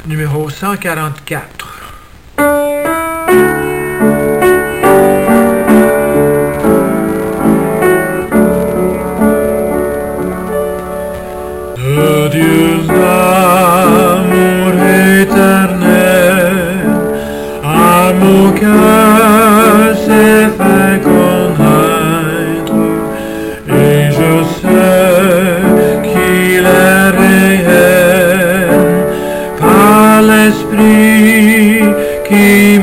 numéro 144. De Dieu l'amour éternel, à mon cœur s'est fait connaître, et je sais qu'il est réel par l'Esprit qui